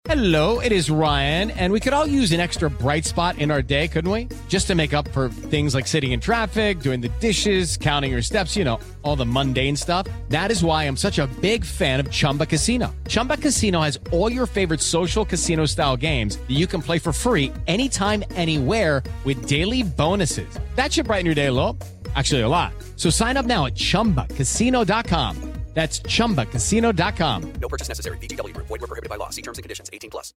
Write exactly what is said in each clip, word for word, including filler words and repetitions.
Hello, it is Ryan, and we could all use an extra bright spot in our day, couldn't we? Just to make up for things like sitting in traffic, doing the dishes, counting your steps, you know, all the mundane stuff. That is why I'm such a big fan of Chumba Casino. Chumba Casino has all your favorite social casino-style games that you can play for free anytime, anywhere with daily bonuses. That should brighten your day a little. Actually, a lot. So sign up now at chumba casino dot com. That's chumba casino dot com. No purchase necessary. V G W Group. Void where prohibited by law. See terms and conditions. eighteen plus.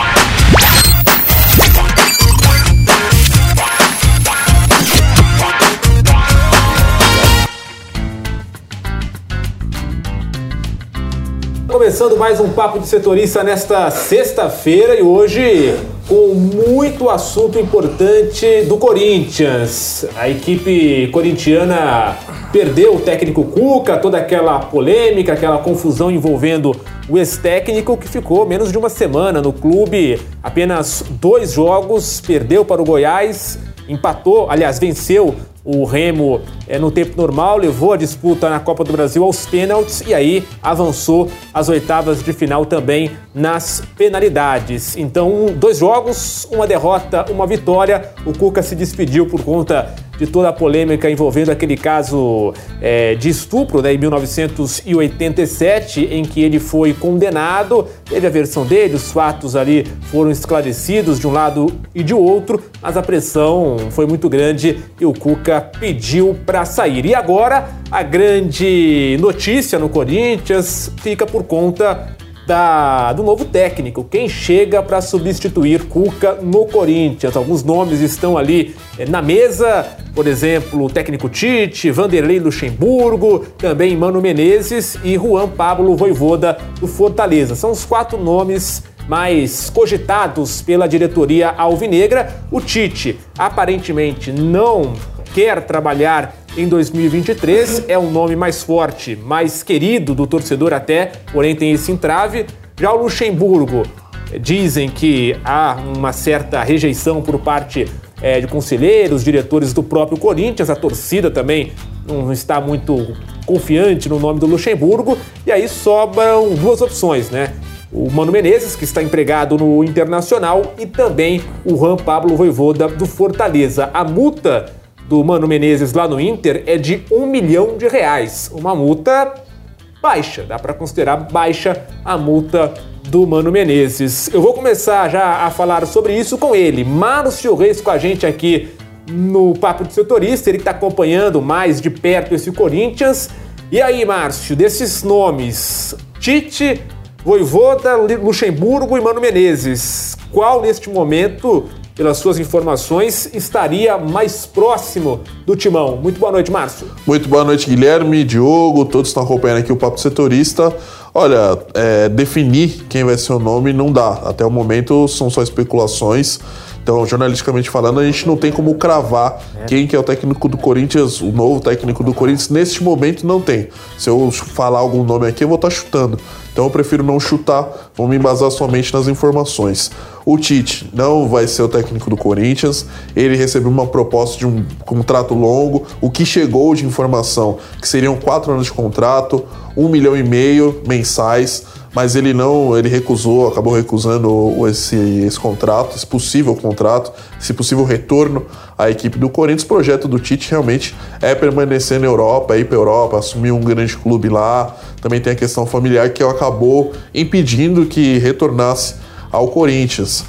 Começando mais um Papo de Setorista nesta sexta-feira e hoje com muito assunto importante do Corinthians. A equipe corintiana perdeu o técnico Cuca, toda aquela polêmica, aquela confusão envolvendo o ex-técnico que ficou menos de uma semana no clube, apenas dois jogos, perdeu para o Goiás, empatou, aliás, venceu o Remo é, no tempo normal, levou a disputa na Copa do Brasil aos pênaltis e aí avançou às oitavas de final também nas penalidades. Então, dois jogos, uma derrota, uma vitória. O Cuca se despediu por conta de toda a polêmica envolvendo aquele caso é, de estupro, né, em mil novecentos e oitenta e sete, em que ele foi condenado. Teve a versão dele, os fatos ali foram esclarecidos de um lado e de outro, mas a pressão foi muito grande e o Cuca pediu para sair. E agora, a grande notícia no Corinthians fica por conta Da, do novo técnico, quem chega para substituir Cuca no Corinthians. Alguns nomes estão ali é, na mesa, por exemplo, o técnico Tite, Vanderlei Luxemburgo, também Mano Menezes e Juan Pablo Vojvoda do Fortaleza. São os quatro nomes mais cogitados pela diretoria alvinegra. O Tite aparentemente não quer trabalhar em dois mil e vinte e três, é um nome mais forte, mais querido do torcedor até, porém tem esse entrave. Já o Luxemburgo, dizem que há uma certa rejeição por parte é, de conselheiros, diretores do próprio Corinthians, a torcida também não está muito confiante no nome do Luxemburgo, e aí sobram duas opções, né? O Mano Menezes, que está empregado no Internacional, e também o Juan Pablo Vojvoda do Fortaleza. A multa do Mano Menezes lá no Inter é de um milhão de reais. Uma multa baixa, dá para considerar baixa a multa do Mano Menezes. Eu vou começar já a falar sobre isso com ele, Márcio Reis, com a gente aqui no Papo de Setorista, ele que está acompanhando mais de perto esse Corinthians. E aí, Márcio, desses nomes, Tite, Vojvoda, Luxemburgo e Mano Menezes, qual neste momento, pelas suas informações, estaria mais próximo do timão? Muito boa noite, Márcio. Muito boa noite, Guilherme, Diogo, todos estão acompanhando aqui o Papo Setorista. Olha, é, definir quem vai ser o nome não dá. Até o momento são só especulações. Então, jornalisticamente falando, a gente não tem como cravar é. quem que é o técnico do Corinthians, o novo técnico do Corinthians. Neste momento não tem. Se eu falar algum nome aqui, eu vou estar chutando. Então eu prefiro não chutar, vou me embasar somente nas informações. O Tite não vai ser o técnico do Corinthians, ele recebeu uma proposta de um contrato longo, o que chegou de informação que seriam quatro anos de contrato, um milhão e meio mensais, mas ele não, ele recusou, acabou recusando esse, esse contrato, esse possível contrato, esse possível retorno à equipe do Corinthians. O projeto do Tite realmente é permanecer na Europa, ir para a Europa, assumir um grande clube lá. Também tem a questão familiar que acabou impedindo que retornasse ao Corinthians.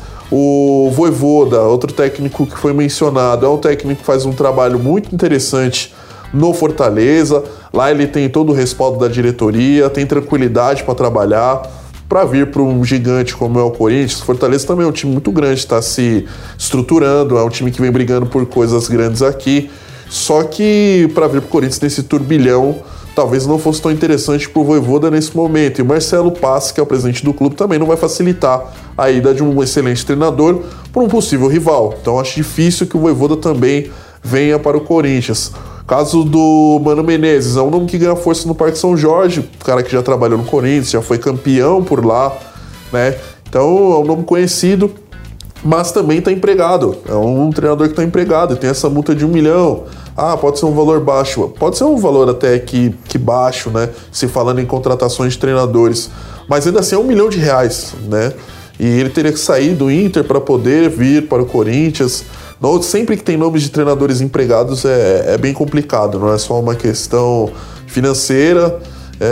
O Vojvoda, outro técnico que foi mencionado, é um técnico que faz um trabalho muito interessante no Fortaleza. Lá ele tem todo o respaldo da diretoria, tem tranquilidade para trabalhar, para vir para um gigante como é o Corinthians. Fortaleza também é um time muito grande, está se estruturando, é um time que vem brigando por coisas grandes aqui. Só que para vir para o Corinthians nesse turbilhão, talvez não fosse tão interessante para o Vojvoda nesse momento. E o Marcelo Paz, que é o presidente do clube, também não vai facilitar a ida de um excelente treinador para um possível rival. Então acho difícil que o Vojvoda também venha para o Corinthians. Caso do Mano Menezes, é um nome que ganha força no Parque São Jorge, o cara que já trabalhou no Corinthians, já foi campeão por lá, né? Então é um nome conhecido, mas também está empregado. É um treinador que está empregado e tem essa multa de um milhão. Ah, pode ser um valor baixo. Pode ser um valor até que, que baixo, né? Se falando em contratações de treinadores. Mas ainda assim é um milhão de reais, né? E ele teria que sair do Inter para poder vir para o Corinthians. Não, sempre que tem nomes de treinadores empregados é, é bem complicado, não é só uma questão financeira,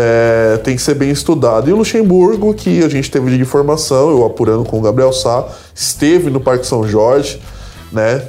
é, tem que ser bem estudado. E o Luxemburgo, que a gente teve de informação, eu apurando com o Gabriel Sá, esteve no Parque São Jorge, né,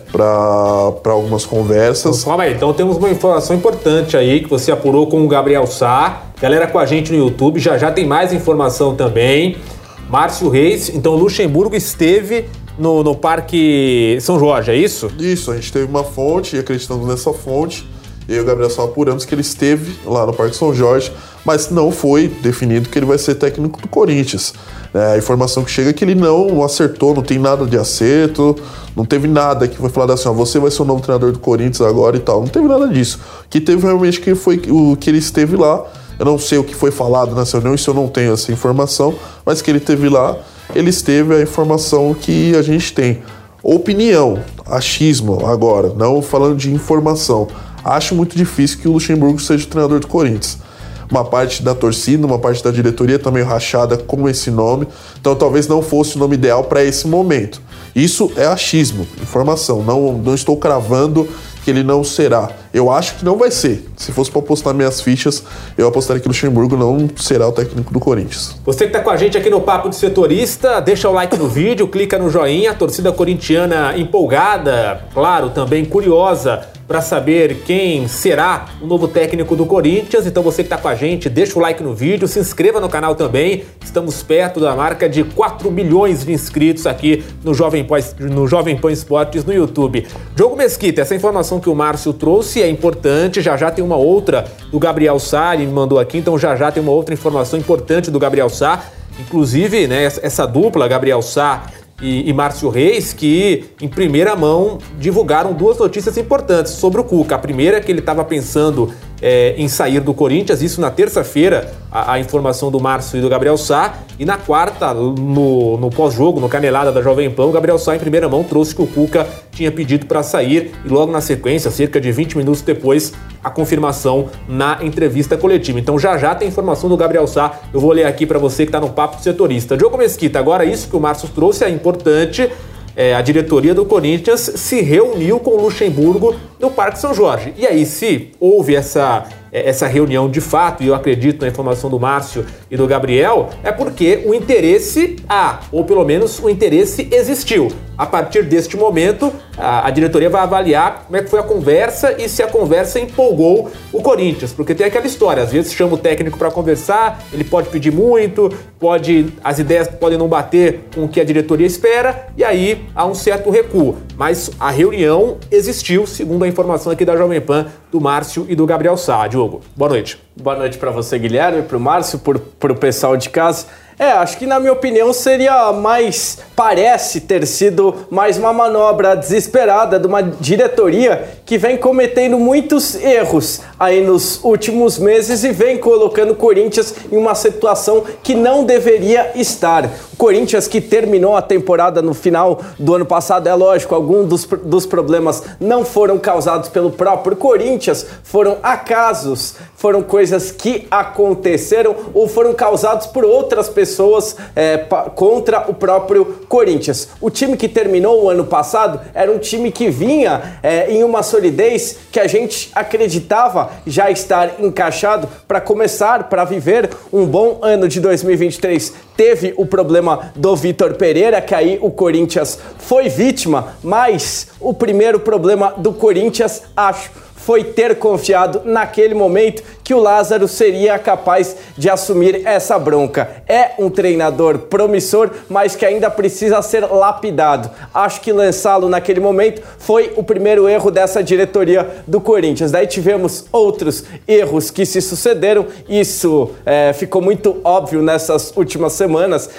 para algumas conversas. Então, calma aí, então temos uma informação importante aí que você apurou com o Gabriel Sá. Galera com a gente no YouTube, já já tem mais informação também. Márcio Reis, então o Luxemburgo esteve no, no Parque São Jorge, é isso? Isso, a gente teve uma fonte e acreditamos nessa fonte. Eu e o Gabriel só apuramos que ele esteve lá no Parque São Jorge, mas não foi definido que ele vai ser técnico do Corinthians. É, a informação que chega é que ele não acertou, não tem nada de acerto, não teve nada que foi falado assim, ó, você vai ser o novo treinador do Corinthians agora e tal. Não teve nada disso. O que teve realmente que foi o que ele esteve lá. Eu não sei o que foi falado nessa reunião, isso eu não tenho essa informação, mas que ele esteve lá, ele esteve a informação que a gente tem. Opinião, achismo agora, não falando de informação. Acho muito difícil que o Luxemburgo seja o treinador do Corinthians. Uma parte da torcida, uma parte da diretoria tá meio rachada com esse nome, então talvez não fosse o nome ideal para esse momento. Isso é achismo, informação, não, não estou cravando que ele não será. Eu acho que não vai ser. Se fosse para apostar minhas fichas, eu apostaria que o Luxemburgo não será o técnico do Corinthians. Você que está com a gente aqui no Papo de Setorista, deixa o like no vídeo, clica no joinha, a torcida corintiana empolgada, claro, também curiosa para saber quem será o novo técnico do Corinthians. Então você que está com a gente, deixa o like no vídeo, se inscreva no canal também. Estamos perto da marca de quatro milhões de inscritos aqui no Jovem Pan, no Jovem Pan Esportes no YouTube. Diogo Mesquita, essa informação que o Márcio trouxe é importante, já já tem uma outra do Gabriel Sá, ele me mandou aqui, então já já tem uma outra informação importante do Gabriel Sá, inclusive, né, essa dupla, Gabriel Sá e, e Márcio Reis, que em primeira mão divulgaram duas notícias importantes sobre o Cuca. A primeira é que ele estava pensando é, em sair do Corinthians, isso na terça-feira, a, a informação do Márcio e do Gabriel Sá, e na quarta, no, no pós-jogo, no Canelada da Jovem Pan, o Gabriel Sá em primeira mão trouxe que o Cuca tinha pedido para sair, e logo na sequência, cerca de vinte minutos depois, a confirmação na entrevista coletiva. Então já já tem informação do Gabriel Sá, eu vou ler aqui para você que está no Papo de Setorista. Diogo Mesquita, agora isso que o Márcio trouxe é importante. É, a diretoria do Corinthians se reuniu com o Luxemburgo no Parque São Jorge. E aí, se houve essa, essa reunião de fato, e eu acredito na informação do Márcio e do Gabriel, é porque o interesse há, ou pelo menos o interesse existiu. A partir deste momento, a, a diretoria vai avaliar como é que foi a conversa e se a conversa empolgou o Corinthians. Porque tem aquela história, às vezes chama o técnico para conversar, ele pode pedir muito, pode, as ideias podem não bater com o que a diretoria espera, e aí há um certo recuo. Mas a reunião existiu, segundo a informação aqui da Jovem Pan, do Márcio e do Gabriel Sá. Diogo, boa noite. Boa noite para você, Guilherme, para o Márcio, para o pessoal de casa. É, acho que na minha opinião seria mais, parece ter sido mais uma manobra desesperada de uma diretoria que vem cometendo muitos erros aí nos últimos meses e vem colocando o Corinthians em uma situação que não deveria estar. O Corinthians que terminou a temporada no final do ano passado, é lógico, alguns dos, dos problemas não foram causados pelo próprio Corinthians, foram acasos, foram coisas que aconteceram ou foram causados por outras pessoas pessoas é, contra o próprio Corinthians. O time que terminou o ano passado era um time que vinha é, em uma solidez que a gente acreditava já estar encaixado para começar, para viver um bom ano de dois mil e vinte e três. Teve o problema do Vitor Pereira, que aí o Corinthians foi vítima, mas o primeiro problema do Corinthians, acho, foi ter confiado naquele momento que o Lázaro seria capaz de assumir essa bronca. É um treinador promissor, mas que ainda precisa ser lapidado. Acho que lançá-lo naquele momento foi o primeiro erro dessa diretoria do Corinthians. Daí tivemos outros erros que se sucederam. Isso é, ficou muito óbvio nessas últimas semanas.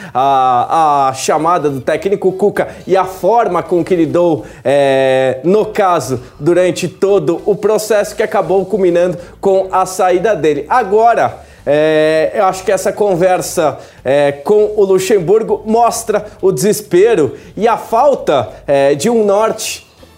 A, a chamada do técnico Cuca e a forma com que lidou, é, no caso, durante todo o processo que acabou culminando com a saída dele. Agora, é, eu acho que essa conversa é, com o Luxemburgo mostra o desespero e a falta é, de um norte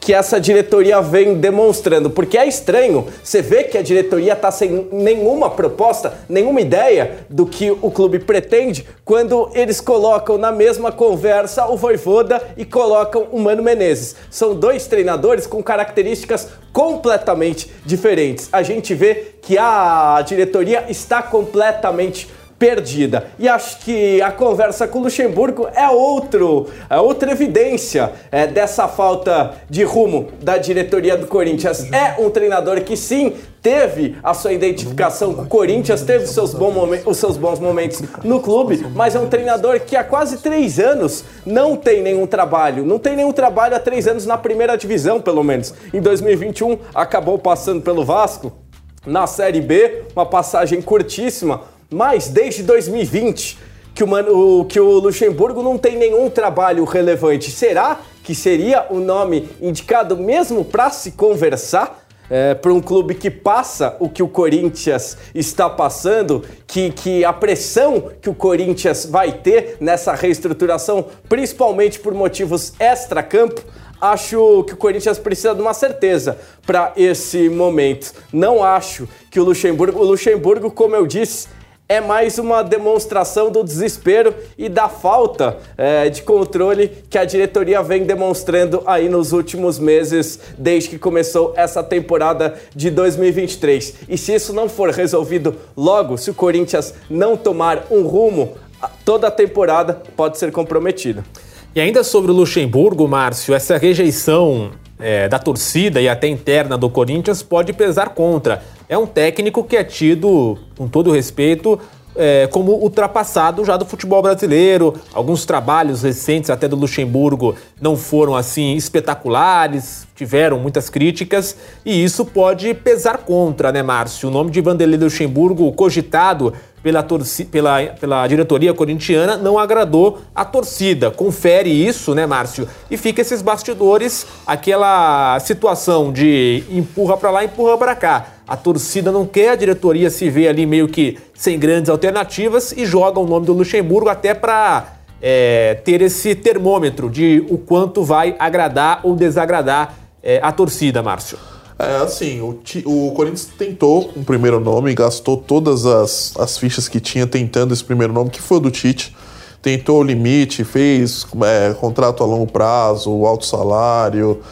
que essa diretoria vem demonstrando, porque é estranho, você vê que a diretoria está sem nenhuma proposta, nenhuma ideia do que o clube pretende, quando eles colocam na mesma conversa o Vojvoda e colocam o Mano Menezes. São dois treinadores com características completamente diferentes. A gente vê que a diretoria está completamente perdida. E acho que a conversa com o Luxemburgo é, outro, é outra evidência é, dessa falta de rumo da diretoria do Corinthians. É um treinador que sim, teve a sua identificação com o Corinthians, teve os seus, bons momentos, os seus bons momentos no clube, mas é um treinador que há quase três anos não tem nenhum trabalho. Não tem nenhum trabalho há três anos na primeira divisão, pelo menos. Em dois mil e vinte e um, acabou passando pelo Vasco na Série B, uma passagem curtíssima, mas desde dois mil e vinte que o, Mano, que o Luxemburgo não tem nenhum trabalho relevante. Será que seria o nome indicado mesmo para se conversar? É, para um clube que passa o que o Corinthians está passando, que, que a pressão que o Corinthians vai ter nessa reestruturação, principalmente por motivos extra-campo, acho que o Corinthians precisa de uma certeza para esse momento. Não acho que o Luxemburgo, o Luxemburgo, como eu disse, é mais uma demonstração do desespero e da falta é, de controle que a diretoria vem demonstrando aí nos últimos meses, desde que começou essa temporada de dois mil e vinte e três. E se isso não for resolvido logo, se o Corinthians não tomar um rumo, toda a temporada pode ser comprometida. E ainda sobre o Luxemburgo, Márcio, essa rejeição é, da torcida e até interna do Corinthians pode pesar contra. É um técnico que é tido, com todo respeito, é, como ultrapassado já do futebol brasileiro. Alguns trabalhos recentes até do Luxemburgo não foram assim espetaculares, tiveram muitas críticas e isso pode pesar contra, né, Márcio? O nome de Vanderlei Luxemburgo, cogitado pela, torci- pela, pela diretoria corintiana, não agradou a torcida. Confere isso, né, Márcio? E fica esses bastidores, aquela situação de empurra pra lá, empurra pra cá. A torcida não quer, a diretoria se vê ali meio que sem grandes alternativas e joga o nome do Luxemburgo até para é, ter esse termômetro de o quanto vai agradar ou desagradar é, a torcida, Márcio. É, assim, o, o Corinthians tentou um primeiro nome, gastou todas as, as fichas que tinha tentando esse primeiro nome, que foi o do Tite. Tentou o limite, fez é, contrato a longo prazo, alto salário,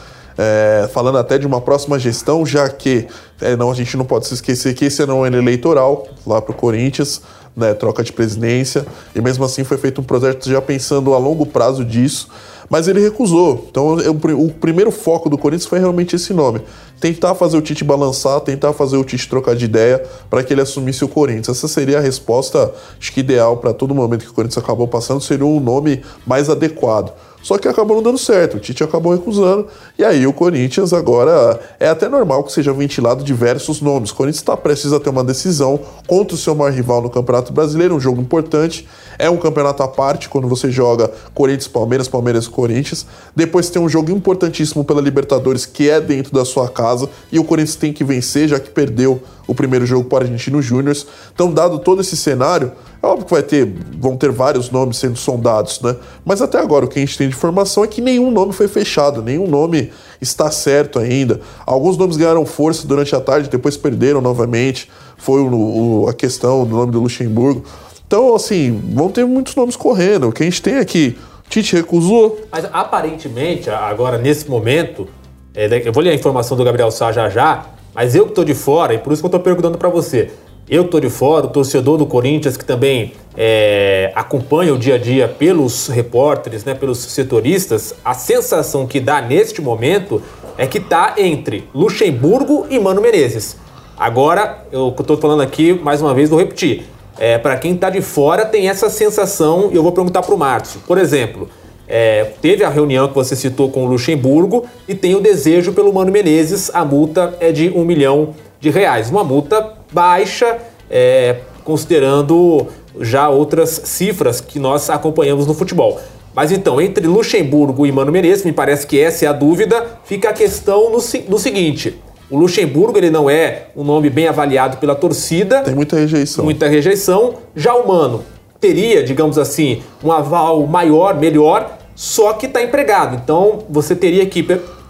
é, falando até de uma próxima gestão, já que é, não, a gente não pode se esquecer que esse era um ano eleitoral lá para o Corinthians, né, troca de presidência, e mesmo assim foi feito um projeto já pensando a longo prazo disso, mas ele recusou. Então eu, o primeiro foco do Corinthians foi realmente esse nome. Tentar fazer o Tite balançar, tentar fazer o Tite trocar de ideia para que ele assumisse o Corinthians. Essa seria a resposta, acho que ideal para todo momento que o Corinthians acabou passando, seria um nome mais adequado. Só que acabou não dando certo, o Tite acabou recusando, e aí o Corinthians agora, é até normal que seja ventilado diversos nomes. O Corinthians está prestes a ter uma decisão contra o seu maior rival no Campeonato Brasileiro, um jogo importante, é um campeonato à parte, quando você joga Corinthians-Palmeiras, Palmeiras-Corinthians, depois tem um jogo importantíssimo pela Libertadores, que é dentro da sua casa, e o Corinthians tem que vencer, já que perdeu o primeiro jogo para o Argentino Júnior. Então, dado todo esse cenário, é óbvio que vai ter, vão ter vários nomes sendo sondados, né? Mas até agora o que a gente tem de informação é que nenhum nome foi fechado, nenhum nome está certo ainda. Alguns nomes ganharam força durante a tarde, depois perderam novamente. Foi o, o, a questão do nome do Luxemburgo. Então, assim, vão ter muitos nomes correndo. O que a gente tem aqui, Tite recusou. Mas aparentemente, agora nesse momento, é, eu vou ler a informação do Gabriel Sá já já, mas eu que tô de fora, e por isso que eu tô perguntando para você. Eu tô de fora, o torcedor do Corinthians que também é, acompanha o dia a dia pelos repórteres, né, pelos setoristas, a sensação que dá neste momento é que tá entre Luxemburgo e Mano Menezes. Agora, eu tô falando aqui, mais uma vez, vou repetir. É, para quem tá de fora tem essa sensação, e eu vou perguntar pro Márcio. Por exemplo, é, teve a reunião que você citou com o Luxemburgo e tem o desejo pelo Mano Menezes, a multa é de um milhão de reais. Uma multa baixa, é, considerando já outras cifras que nós acompanhamos no futebol. Mas então, entre Luxemburgo e Mano Menezes, me parece que essa é a dúvida, fica a questão no, no seguinte: o Luxemburgo ele não é um nome bem avaliado pela torcida. Tem muita rejeição. Muita rejeição. Já o Mano teria, digamos assim, um aval maior, melhor, só que está empregado. Então, você teria que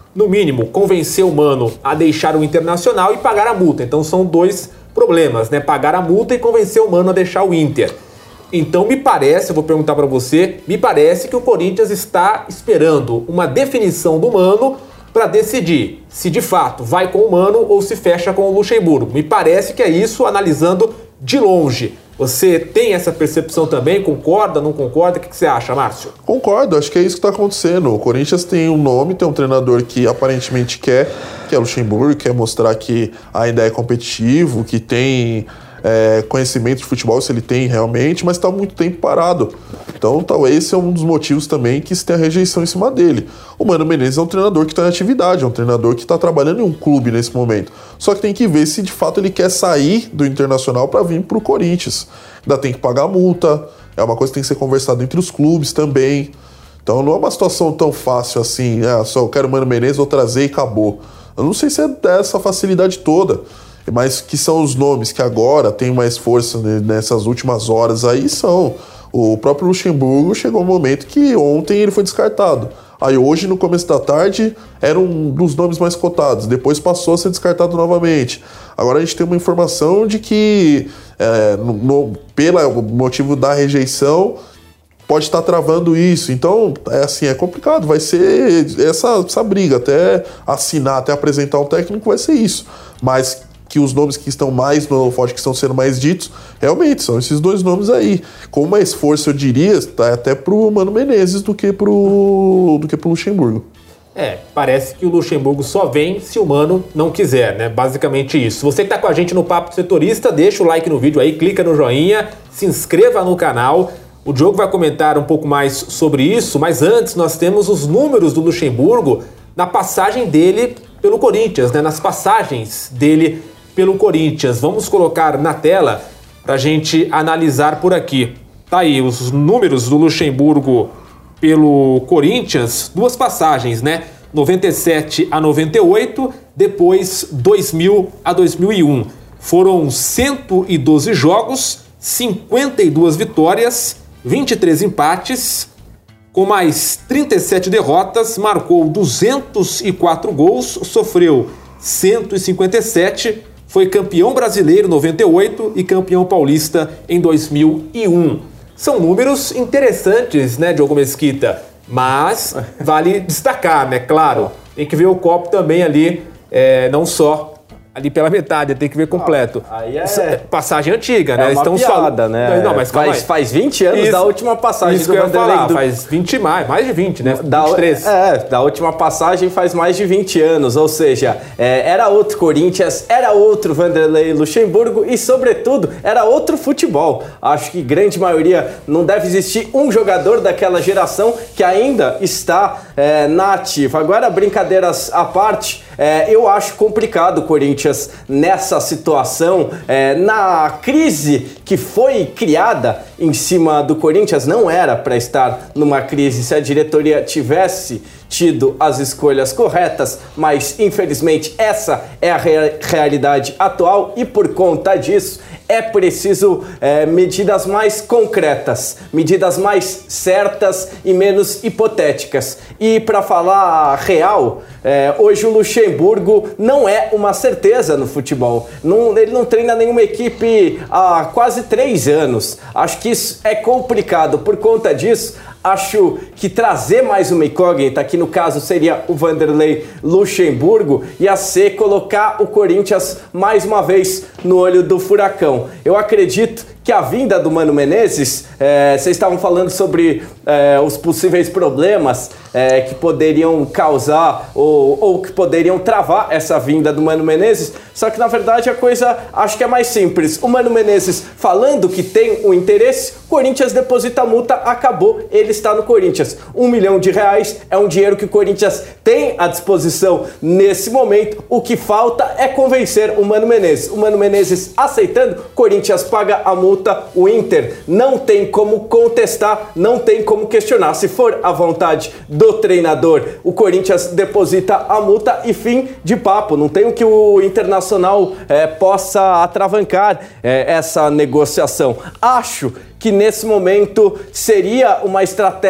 no mínimo, convencer o Mano a deixar o Internacional e pagar a multa. Então são dois problemas, né? Pagar a multa e convencer o Mano a deixar o Inter. Então me parece, eu vou perguntar para você, me parece que o Corinthians está esperando uma definição do Mano para decidir se de fato vai com o Mano ou se fecha com o Luxemburgo. Me parece que é isso, analisando de longe. Você tem essa percepção também? Concorda, não concorda? O que você acha, Márcio? Concordo, acho que é isso que está acontecendo. O Corinthians tem um nome, tem um treinador que aparentemente quer, que é o Luxemburgo, quer mostrar que ainda é competitivo, que tem é, conhecimento de futebol, se ele tem realmente, mas está há muito tempo parado. Então, talvez esse é um dos motivos também que se tem a rejeição em cima dele. O Mano Menezes é um treinador que está em atividade, é um treinador que está trabalhando em um clube nesse momento. Só que tem que ver se de fato ele quer sair do Internacional para vir para o Corinthians. Ainda tem que pagar multa, é uma coisa que tem que ser conversada entre os clubes também. Então não é uma situação tão fácil assim, ah, só eu quero o Mano Menezes, vou trazer e acabou. Eu não sei se é dessa facilidade toda, mas que são os nomes que agora tem mais força nessas últimas horas aí são. O próprio Luxemburgo chegou um momento que ontem ele foi descartado. Aí hoje, no começo da tarde, era um dos nomes mais cotados. Depois passou a ser descartado novamente. Agora a gente tem uma informação de que, é, no, no, pelo motivo da rejeição, pode estar travando isso. Então, é assim, é complicado. Vai ser essa, essa briga. Até assinar, até apresentar um técnico, vai ser isso. Mas que os nomes que estão mais no holofote, que estão sendo mais ditos, realmente são esses dois nomes aí. Com mais força, eu diria, tá até pro Mano Menezes do que pro, do que pro Luxemburgo. É, parece que o Luxemburgo só vem se o Mano não quiser, né? Basicamente isso. Você que tá com a gente no Papo Setorista, deixa o like no vídeo aí, clica no joinha, se inscreva no canal. O Diogo vai comentar um pouco mais sobre isso, mas antes nós temos os números do Luxemburgo na passagem dele pelo Corinthians, né? Nas passagens dele pelo Corinthians. Vamos colocar na tela para a gente analisar por aqui. Tá aí os números do Luxemburgo pelo Corinthians, duas passagens, né? noventa e sete a noventa e oito, depois dois mil a dois mil e um. Foram cento e doze jogos, cinquenta e duas vitórias, vinte e três empates, com mais trinta e sete derrotas, marcou duzentos e quatro gols, sofreu cento e cinquenta e sete, foi campeão brasileiro em noventa e oito e campeão paulista em dois mil e um. São números interessantes, né, Diogo Mesquita? Mas vale destacar, né? Claro, tem que ver o copo também ali, é, não só ali pela metade, tem que ver completo. Ah, aí é... Passagem antiga, é né? Uma Estamos piada, falando, né? não, mas faz, faz vinte anos isso, da última passagem isso do que eu ia Vanderlei. falar, do... faz vinte mais, mais de vinte, né? Da, vinte e três. É, da última passagem faz mais de vinte anos, ou seja, é, era outro Corinthians, era outro Vanderlei Luxemburgo e, sobretudo, era outro futebol. Acho que grande maioria, não deve existir um jogador daquela geração que ainda está é, na ativa. Agora, brincadeiras à parte, é, eu acho complicado o Corinthians nessa situação, é, na crise que foi criada em cima do Corinthians. Não era para estar numa crise se a diretoria tivesse tido as escolhas corretas, mas infelizmente essa é a rea- realidade atual e por conta disso é preciso é, medidas mais concretas, medidas mais certas e menos hipotéticas. E para falar real, é, hoje o Luxemburgo não é uma certeza no futebol. Não, ele não treina nenhuma equipe há quase três anos. Acho que isso é complicado. Por conta disso, acho que trazer mais uma incógnita, que no caso seria o Vanderlei Luxemburgo, ia ser colocar o Corinthians mais uma vez no olho do furacão. Eu acredito que a vinda do Mano Menezes, é, vocês estavam falando sobre é, os possíveis problemas é, que poderiam causar ou, ou que poderiam travar essa vinda do Mano Menezes, só que na verdade a coisa acho que é mais simples. O Mano Menezes falando que tem o interesse, Corinthians deposita a multa, acabou, ele está no Corinthians. Um milhão de reais é um dinheiro que o Corinthians tem à disposição nesse momento. O que falta é convencer o Mano Menezes. O Mano Menezes aceitando, Corinthians paga a multa, o Inter não tem como contestar, não tem como questionar. Se for a vontade do treinador, o Corinthians deposita a multa e fim de papo. Não tem o que o Internacional é, possa atravancar é, essa negociação. Acho que nesse momento seria uma estratégia mais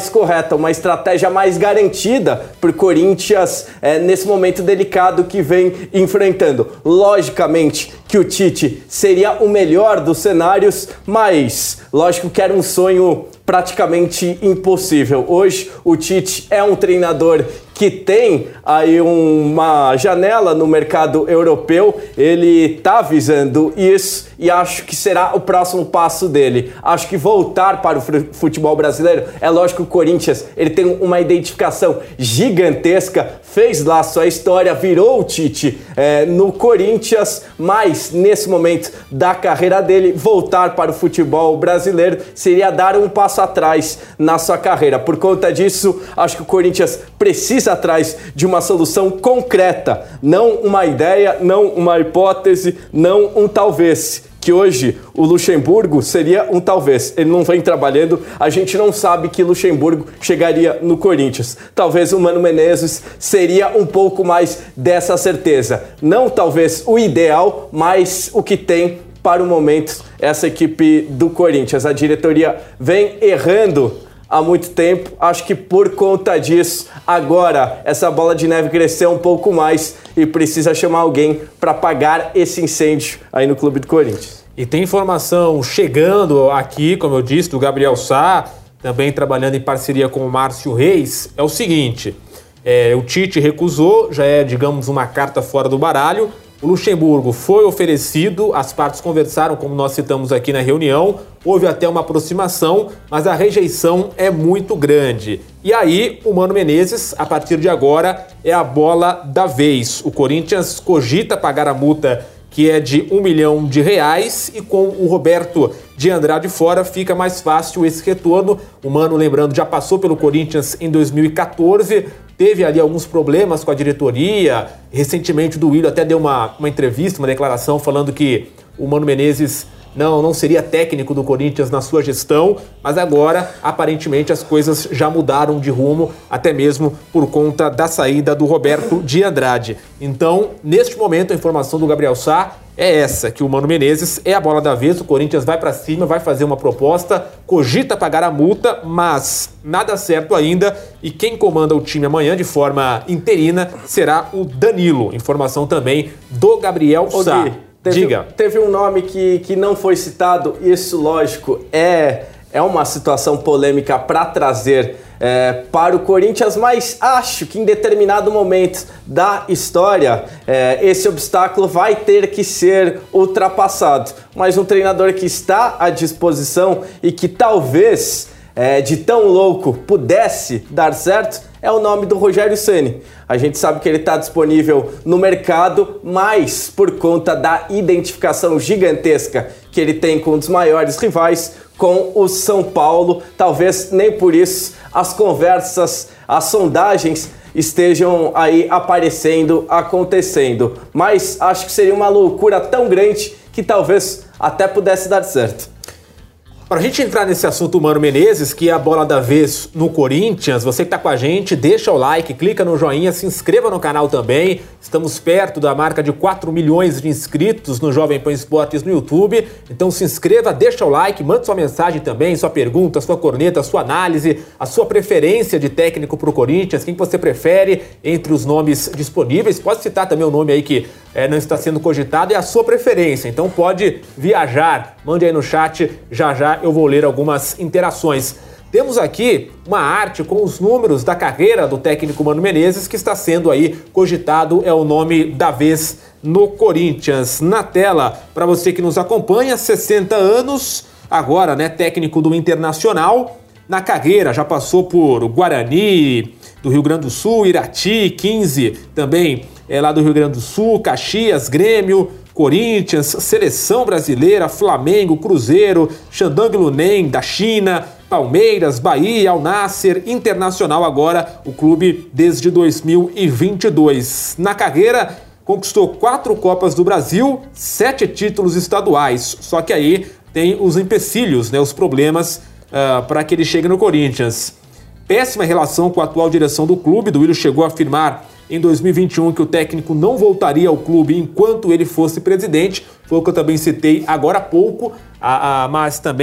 mais correta, uma estratégia mais garantida para o Corinthians é, nesse momento delicado que vem enfrentando. Logicamente que o Tite seria o melhor dos cenários, mas lógico que era um sonho praticamente impossível. Hoje o Tite é um treinador que tem aí uma janela no mercado europeu, ele está visando isso e acho que será o próximo passo dele. Acho que voltar para o futebol brasileiro, é lógico que o Corinthians ele tem uma identificação gigantesca, fez lá sua história, virou o Tite é, no Corinthians, mas nesse momento da carreira dele, voltar para o futebol brasileiro seria dar um passo atrás na sua carreira. Por conta disso, acho que o Corinthians precisa atrás de uma solução concreta, não uma ideia, não uma hipótese, não um talvez, que hoje o Luxemburgo seria um talvez. Ele não vem trabalhando, a gente não sabe que Luxemburgo chegaria no Corinthians. Talvez o Mano Menezes seria um pouco mais dessa certeza. Não talvez o ideal, mas o que tem para o momento essa equipe do Corinthians. A diretoria vem errando há muito tempo, acho que por conta disso, agora essa bola de neve cresceu um pouco mais e precisa chamar alguém para apagar esse incêndio aí no clube do Corinthians. E tem informação chegando aqui, como eu disse, do Gabriel Sá, também trabalhando em parceria com o Márcio Reis, é o seguinte, é, o Tite recusou, já é, digamos, uma carta fora do baralho. O Luxemburgo foi oferecido, as partes conversaram, como nós citamos aqui na reunião, houve até uma aproximação, mas a rejeição é muito grande. E aí, o Mano Menezes, a partir de agora, é a bola da vez. O Corinthians cogita pagar a multa que é de um milhão de reais, e com o Roberto de Andrade fora fica mais fácil esse retorno. O Mano, lembrando, já passou pelo Corinthians em dois mil e catorze, teve ali alguns problemas com a diretoria. Recentemente o Duílio até deu uma, uma entrevista, uma declaração falando que o Mano Menezes não, não seria técnico do Corinthians na sua gestão, mas agora, aparentemente, as coisas já mudaram de rumo, até mesmo por conta da saída do Roberto de Andrade. Então, neste momento, a informação do Gabriel Sá é essa, que o Mano Menezes é a bola da vez, o Corinthians vai para cima, vai fazer uma proposta, cogita pagar a multa, mas nada certo ainda, e quem comanda o time amanhã de forma interina será o Danilo. Informação também do Gabriel Sá. Teve, Diga. Teve um nome que, que não foi citado, isso, lógico, é, é uma situação polêmica para trazer é, para o Corinthians, mas acho que em determinado momento da história, é, esse obstáculo vai ter que ser ultrapassado. Mas um treinador que está à disposição e que talvez, é, de tão louco, pudesse dar certo, é o nome do Rogério Ceni. A gente sabe que ele está disponível no mercado, mas por conta da identificação gigantesca que ele tem com um dos maiores rivais, com o São Paulo, talvez nem por isso as conversas, as sondagens estejam aí aparecendo, acontecendo. Mas acho que seria uma loucura tão grande que talvez até pudesse dar certo. Para a gente entrar nesse assunto Mano Menezes, que é a bola da vez no Corinthians, você que está com a gente, deixa o like, clica no joinha, se inscreva no canal também. Estamos perto da marca de quatro milhões de inscritos no Jovem Pan Esportes no YouTube. Então se inscreva, deixa o like, manda sua mensagem também, sua pergunta, sua corneta, sua análise, a sua preferência de técnico para o Corinthians, quem que você prefere entre os nomes disponíveis. Pode citar também o nome aí que é, não está sendo cogitado, é a sua preferência. Então pode viajar, mande aí no chat, já já eu vou ler algumas interações. Temos aqui uma arte com os números da carreira do técnico Mano Menezes, que está sendo aí cogitado, é o nome da vez no Corinthians. Na tela, para você que nos acompanha, sessenta anos, agora, né, técnico do Internacional. Na carreira já passou por Guarani do Rio Grande do Sul, Irati, quinze, também é lá do Rio Grande do Sul, Caxias, Grêmio, Corinthians, Seleção Brasileira, Flamengo, Cruzeiro, Shandong Luneng da China, Palmeiras, Bahia, Al Nassr, Internacional agora, o clube desde dois mil e vinte e dois. Na carreira, conquistou quatro Copas do Brasil, sete títulos estaduais, só que aí tem os empecilhos, né, os problemas uh, para que ele chegue no Corinthians. Péssima relação com a atual direção do clube, Duílio chegou a afirmar em dois mil e vinte e um que o técnico não voltaria ao clube enquanto ele fosse presidente, foi o que eu também citei agora há pouco, a, a, mas também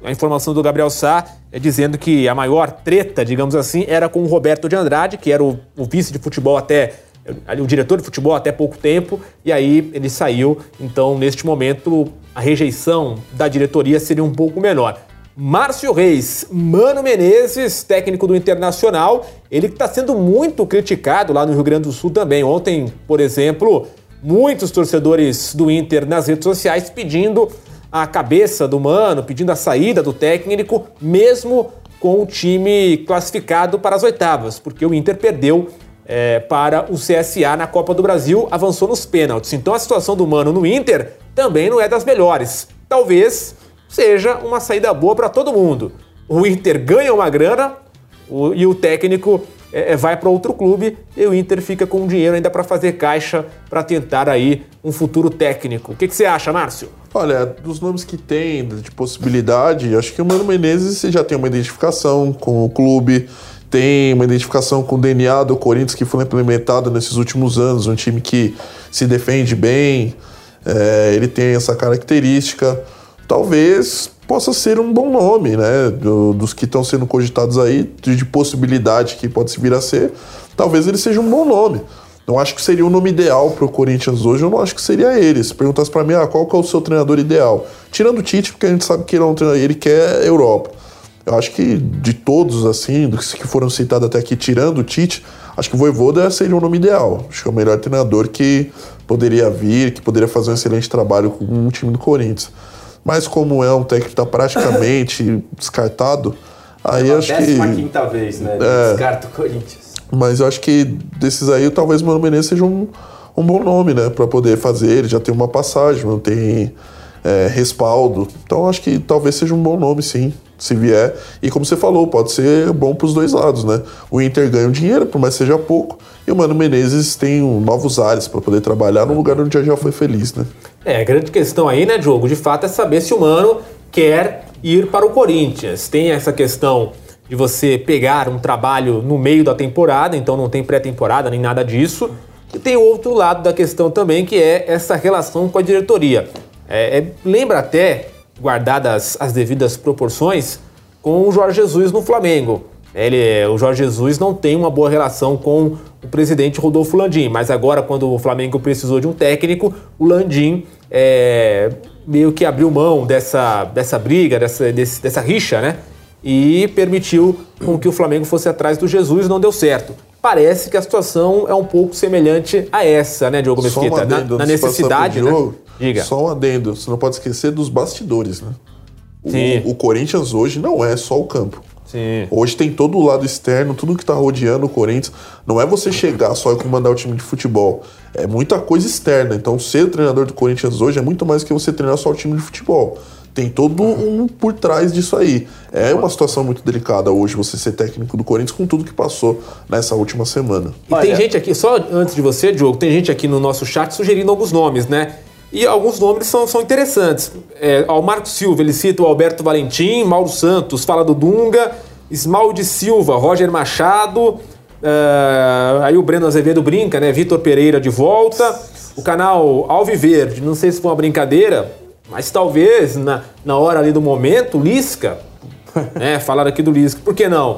A informação do Gabriel Sá é dizendo que a maior treta, digamos assim, era com o Roberto de Andrade, que era o, o vice de futebol até... o diretor de futebol até pouco tempo, e aí ele saiu. Então, neste momento, a rejeição da diretoria seria um pouco menor. Márcio Reis, Mano Menezes, técnico do Internacional, ele que está sendo muito criticado lá no Rio Grande do Sul também. Ontem, por exemplo, muitos torcedores do Inter nas redes sociais pedindo a cabeça do Mano, pedindo a saída do técnico, mesmo com o time classificado para as oitavas, porque o Inter perdeu é, para o C S A na Copa do Brasil, avançou nos pênaltis. Então a situação do Mano no Inter também não é das melhores. Talvez seja uma saída boa para todo mundo. O Inter ganha uma grana o, e o técnico é, vai para outro clube e o Inter fica com dinheiro ainda para fazer caixa para tentar aí um futuro técnico. O que, que você acha, Márcio? Olha, dos nomes que tem de possibilidade, acho que o Mano Menezes já tem uma identificação com o clube, tem uma identificação com o D N A do Corinthians que foi implementado nesses últimos anos, um time que se defende bem, é, ele tem essa característica. Talvez possa ser um bom nome, né? Do, dos que estão sendo cogitados aí, de, de possibilidade que pode se vir a ser, talvez ele seja um bom nome. Não acho que seria o nome ideal para o Corinthians hoje, eu não acho que seria ele. Se perguntasse para mim, ah, qual que é o seu treinador ideal? Tirando o Tite, porque a gente sabe que ele, é um treinador, ele quer Europa. Eu acho que de todos, assim, dos que foram citados até aqui, tirando o Tite, acho que o Vojvoda seria o nome ideal. Acho que é o melhor treinador que poderia vir, que poderia fazer um excelente trabalho com um time do Corinthians. Mas como é um técnico que está praticamente descartado, aí é acho que... décima quinta vez, né? É, descarta o Corinthians. Mas eu acho que desses aí, talvez o Mano Menezes seja um, um bom nome, né? Para poder fazer. Ele já tem uma passagem, não tem é, respaldo. Então acho que talvez seja um bom nome, sim, se vier. E como você falou, pode ser bom para os dois lados, né? O Inter ganha um dinheiro, por mais que seja pouco, e o Mano Menezes tem um, novos ares para poder trabalhar no lugar onde já foi feliz, né? É, a grande questão aí, né, Diogo, de fato é saber se o Mano quer ir para o Corinthians. Tem essa questão de você pegar um trabalho no meio da temporada, então não tem pré-temporada nem nada disso. E tem o outro lado da questão também, que é essa relação com a diretoria. É, é, lembra até, guardadas as devidas proporções, com o Jorge Jesus no Flamengo. Ele, o Jorge Jesus não tem uma boa relação com o presidente Rodolfo Landim, mas agora, quando o Flamengo precisou de um técnico, o Landim é, meio que abriu mão dessa, dessa briga, dessa, desse, dessa rixa, né? E permitiu com que o Flamengo fosse atrás do Jesus, não deu certo. Parece que a situação é um pouco semelhante a essa, né, Diogo Mesquita? Só um adendo, na, na necessidade, né? Diogo, Diga. Só um adendo, você não pode esquecer dos bastidores, né? Sim. O, o Corinthians hoje não é só o campo. Sim. Hoje tem todo o lado externo, tudo que tá rodeando o Corinthians. Não é você chegar só e comandar o time de futebol. É muita coisa externa. Então, ser o treinador do Corinthians hoje é muito mais que você treinar só o time de futebol. Tem todo um por trás disso aí. É uma situação muito delicada hoje você ser técnico do Corinthians com tudo que passou nessa última semana. E tem gente aqui, só antes de você, Diogo, tem gente aqui no nosso chat sugerindo alguns nomes, né? E alguns nomes são, são interessantes. É, o Marco Silva, ele cita o Alberto Valentim, Mauro Santos, fala do Dunga, Ismael Silva, Roger Machado, uh, aí o Breno Azevedo brinca, né? Vitor Pereira de volta, o canal Alviverde, não sei se foi uma brincadeira, mas talvez na, na hora ali do momento, Lisca, né? Falaram aqui do Lisca, por que não?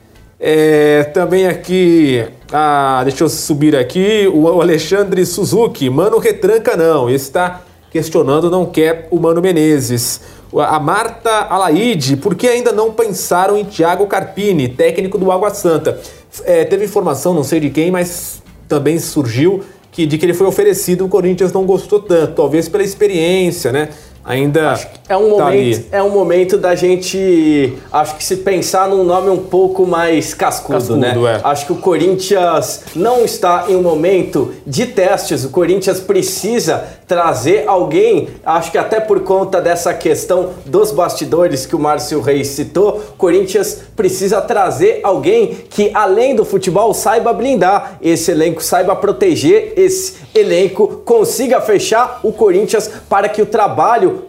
É, também aqui, ah, deixa eu subir aqui, o Alexandre Suzuki, Mano retranca não, esse está questionando, não quer o Mano Menezes. A Marta Alaide, por que ainda não pensaram em Thiago Carpini, técnico do Água Santa? É, teve informação, não sei de quem, mas também surgiu que, de que ele foi oferecido, o Corinthians não gostou tanto, talvez pela experiência, né? Ainda acho que é um momento, tá ali. É um momento da gente, acho que se pensar num nome um pouco mais cascudo, Cascudo, né? É. Acho que o Corinthians não está em um momento de testes, o Corinthians precisa trazer alguém, acho que até por conta dessa questão dos bastidores que o Márcio Reis citou, o Corinthians precisa trazer alguém que, além do futebol, saiba blindar esse elenco, saiba proteger esse elenco, consiga fechar o Corinthians para que o trabalho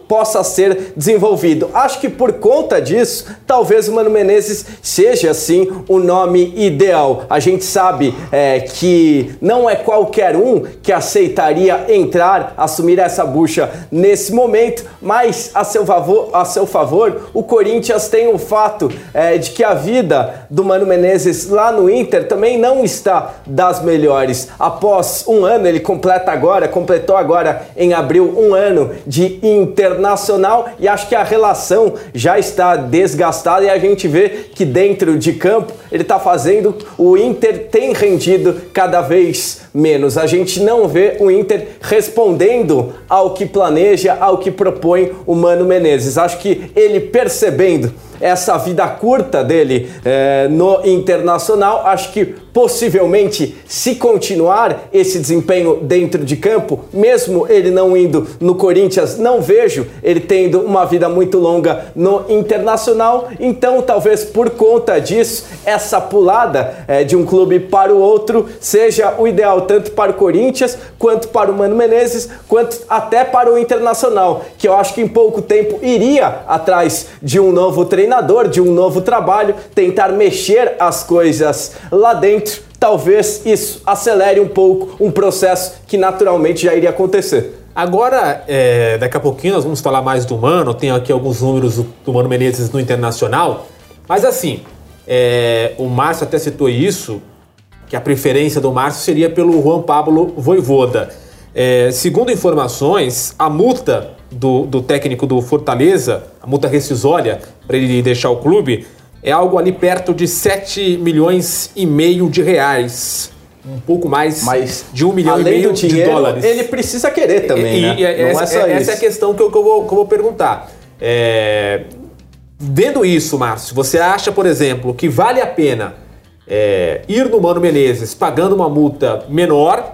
possa ser desenvolvido. Acho que por conta disso, talvez o Mano Menezes seja, sim, o nome ideal. A gente sabe é, que não é qualquer um que aceitaria entrar, assumir essa bucha nesse momento, mas a seu favor, a seu favor o Corinthians tem o fato é, de que a vida do Mano Menezes lá no Inter também não está das melhores. Após um ano, ele completa agora, completou agora em abril um ano de internacional e acho que a relação já está desgastada e a gente vê que dentro de campo ele está fazendo, o Inter tem rendido cada vez menos. A gente não vê o Inter respondendo ao que planeja, ao que propõe o Mano Menezes. Acho que ele percebendo essa vida curta dele é, no Internacional, acho que possivelmente, se continuar esse desempenho dentro de campo, mesmo ele não indo no Corinthians, não vejo ele tendo uma vida muito longa no Internacional. Então, talvez por conta disso, essa pulada é, de um clube para o outro seja o ideal tanto para o Corinthians, quanto para o Mano Menezes, quanto até para o Internacional, que eu acho que em pouco tempo iria atrás de um novo treinador, de um novo trabalho, tentar mexer as coisas lá dentro. Talvez isso acelere um pouco um processo que naturalmente já iria acontecer. Agora, é, daqui a pouquinho nós vamos falar mais do Mano, tenho aqui alguns números do, do Mano Menezes no Internacional, mas assim, é, o Márcio até citou isso, que a preferência do Márcio seria pelo Juan Pablo Vojvoda. É, segundo informações, a multa do, do técnico do Fortaleza, a multa rescisória para ele deixar o clube, é algo ali perto de sete milhões e meio de reais. Um pouco mais Mas, de um milhão e meio de dinheiro, dólares. Ele precisa querer também, e, né? E, e Não essa, é só essa isso. é a questão que eu, que eu, vou, que eu vou perguntar. É, vendo isso, Márcio, você acha, por exemplo, que vale a pena é, ir no Mano Menezes pagando uma multa menor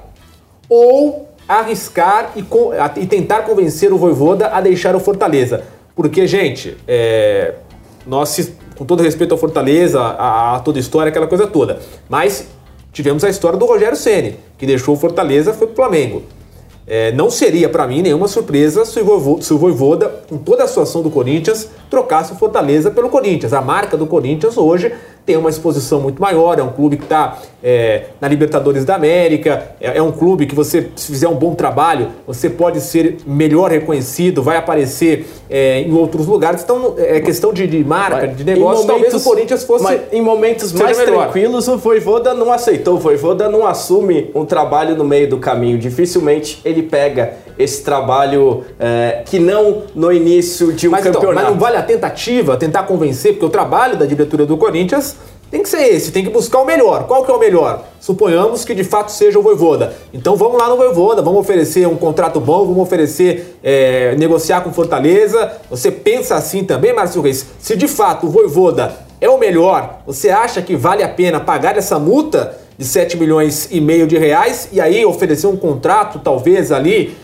ou arriscar e, e tentar convencer o Vojvoda a deixar o Fortaleza? Porque, gente, é, nós, com todo respeito ao Fortaleza, a, a toda a história, aquela coisa toda, mas tivemos a história do Rogério Ceni, que deixou o Fortaleza e foi pro Flamengo. É, não seria para mim nenhuma surpresa se o, Vojvoda, se o Vojvoda, com toda a situação do Corinthians, trocasse o Fortaleza pelo Corinthians. A marca do Corinthians hoje tem uma exposição muito maior, é um clube que está é, na Libertadores da América, é, é um clube que você, se fizer um bom trabalho, você pode ser melhor reconhecido, vai aparecer é, em outros lugares. Então é questão de, de marca, Mas, de negócio, momentos, talvez o Corinthians fosse... Mas em momentos mais melhor. tranquilos, o Vojvoda não aceitou. O Vojvoda não assume um trabalho no meio do caminho. Dificilmente ele pega esse trabalho é, que não no início de um mas, campeonato. Então, mas não vale a tentativa, tentar convencer, porque o trabalho da diretoria do Corinthians tem que ser esse, tem que buscar o melhor. Qual que é o melhor? Suponhamos que de fato seja o Vojvoda. Então vamos lá no Vojvoda, vamos oferecer um contrato bom, vamos oferecer, é, negociar com Fortaleza. Você pensa assim também, Márcio Reis? Se de fato o Vojvoda é o melhor, você acha que vale a pena pagar essa multa de sete milhões e meio de reais e aí oferecer um contrato, talvez ali,